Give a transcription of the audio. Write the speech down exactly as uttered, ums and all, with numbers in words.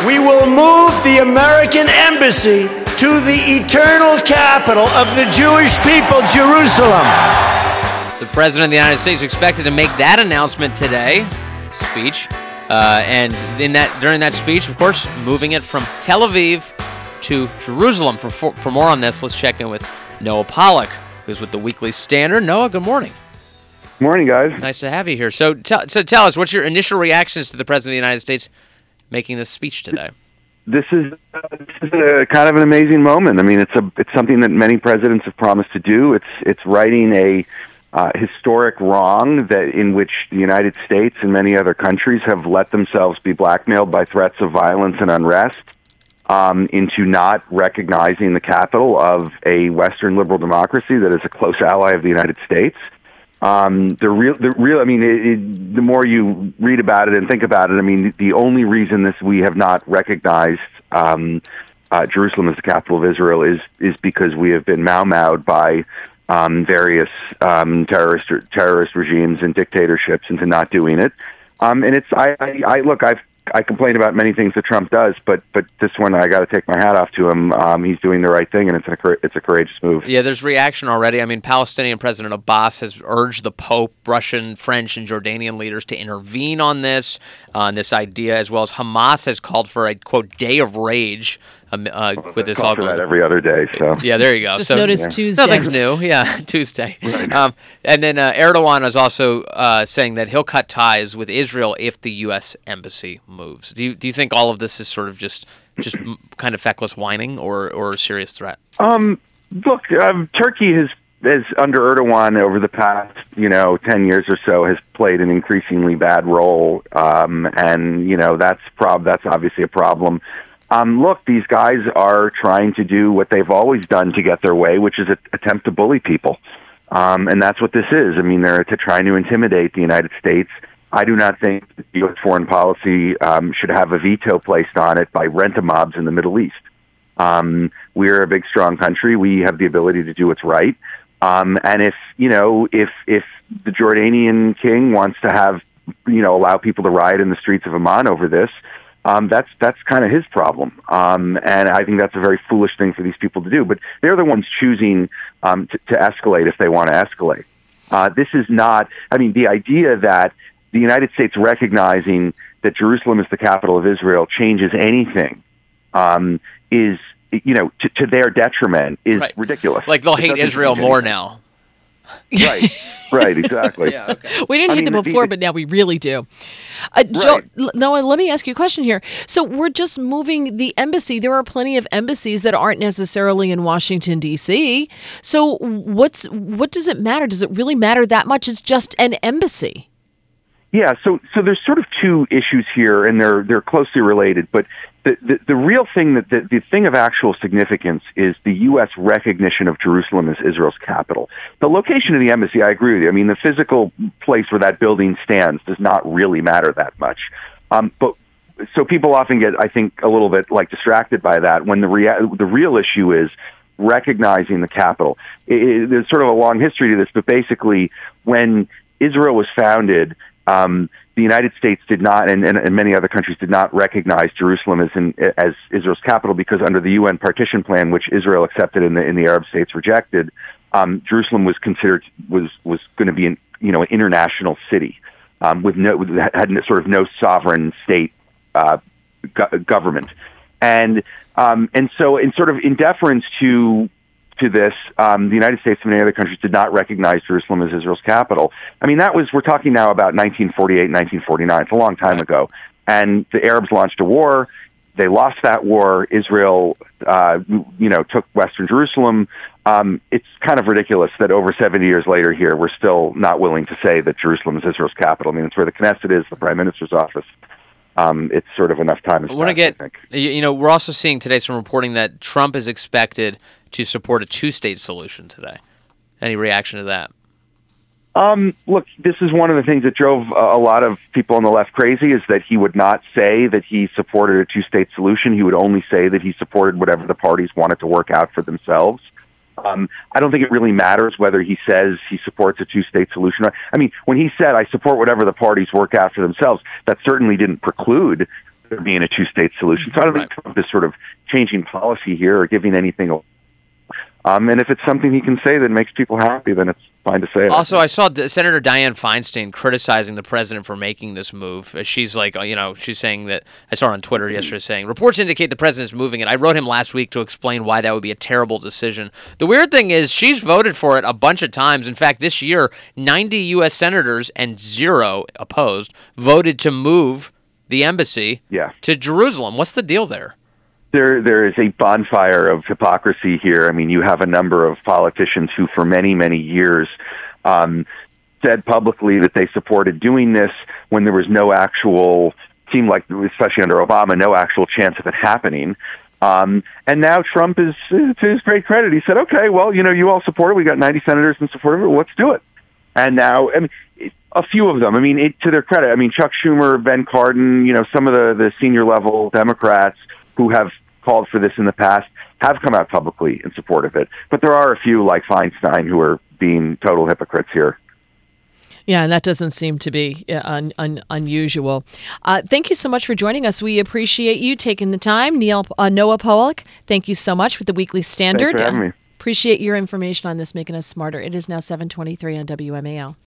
we will move the American embassy to the eternal capital of the Jewish people, Jerusalem. The President of the United States expected to make that announcement today, speech, uh, and in that during that speech, of course, moving it from Tel Aviv to Jerusalem. For, for, for more on this, let's check in with Noah Pollack, who's with the Weekly Standard. Noah, good morning. Good morning, guys. Nice to have you here. So, t- so tell us, what's your initial reactions to the President of the United States making this speech today? This is, uh, this is a kind of an amazing moment. I mean, it's a it's something that many presidents have promised to do. It's it's righting a uh, historic wrong that in which the United States and many other countries have let themselves be blackmailed by threats of violence and unrest um, into not recognizing the capital of a Western liberal democracy that is a close ally of the United States. Um, the real, the real. I mean, it, it, the more you read about it and think about it, I mean, the only reason this we have not recognized um, uh, Jerusalem as the capital of Israel is is because we have been mau-maued by um, various um, terrorist terrorist regimes and dictatorships into not doing it. Um, and it's I, I, I look, I've I complain about many things that Trump does, but but this one I got to take my hat off to him. Um, he's doing the right thing, and it's a it's a courageous move. Yeah, there's reaction already. I mean, Palestinian President Abbas has urged the Pope, Russian, French, and Jordanian leaders to intervene on this, uh, on this idea, as well as Hamas has called for a quote day of rage. Um, uh, well, with this all going that every other day. So yeah, there you go. Just so, noticed yeah. Tuesday. Nothing's new. Yeah, Tuesday. Right. Um, and then uh, Erdogan is also uh, saying that he'll cut ties with Israel if the U S embassy moves. Do you do you think all of this is sort of just just kind of feckless whining, or or a serious threat? Um, look, um, Turkey has has under Erdogan over the past you know ten years or so has played an increasingly bad role, um, and you know that's prob that's obviously a problem. Um, look, these guys are trying to do what they've always done to get their way, which is a, attempt to bully people. Um, and that's what this is. I mean, they're to trying to intimidate the United States. I do not think that U S foreign policy um, should have a veto placed on it by rent-a-mobs in the Middle East. Um, we're a big, strong country. We have the ability to do what's right. Um, and if, you know, if if the Jordanian king wants to have, you know, allow people to riot in the streets of Amman over this, Um, that's that's kind of his problem, um, and I think that's a very foolish thing for these people to do. But they're the ones choosing um, to, to escalate if they want to escalate. Uh, this is not. I mean, the idea that the United States recognizing that Jerusalem is the capital of Israel changes anything um, is, you know, to, to their detriment is right. ridiculous. Like they'll It hate doesn't Israel change more anything. now. Right, right, exactly. Yeah, okay. We didn't I hate mean, them the- before, but now we really do. Uh, Joe, Right. l- Noah, let me ask you a question here. So we're just moving the embassy. There are plenty of embassies that aren't necessarily in Washington, D C. So what's what does it matter? Does it really matter that much? It's just an embassy. Yeah, so so there's sort of two issues here, and they're they're closely related. But the the, the real thing that the, the thing of actual significance is the U S recognition of Jerusalem as Israel's capital. The location of the embassy, I agree with you. I mean, the physical place where that building stands does not really matter that much. Um, but so people often get, I think, a little bit like distracted by that when the rea- the real issue is recognizing the capital. It, it, there's sort of a long history to this, but basically, when Israel was founded, Um, the United States did not, and, and, and many other countries did not recognize Jerusalem as in, as Israel's capital because under the U N partition plan, which Israel accepted and the, and the Arab states rejected, um, Jerusalem was considered was was going to be an you know an international city um, with no with, had sort of no sovereign state uh, go- government, and um, and so in sort of in deference to. to this, um, the United States and many other countries did not recognize Jerusalem as Israel's capital. I mean, that was, we're talking now about nineteen forty-eight, nineteen forty-nine. It's a long time ago. And the Arabs launched a war. They lost that war. Israel, uh, you know, took Western Jerusalem. Um, it's kind of ridiculous that over seventy years later here, we're still not willing to say that Jerusalem is Israel's capital. I mean, it's where the Knesset is, the Prime Minister's office. Um, it's sort of enough time. I want to get, you know, we're also seeing today some reporting that Trump is expected to support a two-state solution today. Any reaction to that? Um, look, this is one of the things that drove a lot of people on the left crazy, is that he would not say that he supported a two-state solution. He would only say that he supported whatever the parties wanted to work out for themselves. Um, I don't think it really matters whether he says he supports a two-state solution. I mean, when he said, I support whatever the parties work out for themselves, that certainly didn't preclude there being a two-state solution. So I don't Right. think Trump is sort of changing policy here or giving anything away. Um, and if it's something he can say that makes people happy, then it's fine to say it. Also, I saw D- Senator Dianne Feinstein criticizing the president for making this move. Uh, She's like, uh, you know, she's saying that, I saw her on Twitter yesterday saying, reports indicate the president's moving it. I wrote him last week to explain why that would be a terrible decision. The weird thing is she's voted for it a bunch of times. In fact, this year, ninety U S senators and zero opposed voted to move the embassy Yeah. to Jerusalem. What's the deal there? There, there is a bonfire of hypocrisy here. I mean, you have a number of politicians who, for many, many years, um, said publicly that they supported doing this when there was no actual, seemed like, especially under Obama, no actual chance of it happening. Um, and now Trump is, to his great credit, he said, okay, well, you know, you all support it. We got ninety senators in support of it. Let's do it. And now, I mean, a few of them, I mean, it, to their credit, I mean, Chuck Schumer, Ben Cardin, you know, some of the, the senior level Democrats who have called for this in the past have come out publicly in support of it. But there are a few like Feinstein who are being total hypocrites here. Yeah, and that doesn't seem to be uh, un, un, unusual. Uh, thank you so much for joining us. We appreciate you taking the time. Neil uh, Noah Pollock, thank you so much with the Weekly Standard. Thanks for having me. Uh, appreciate your information on this, making us smarter. It is now seven twenty-three on W M A L.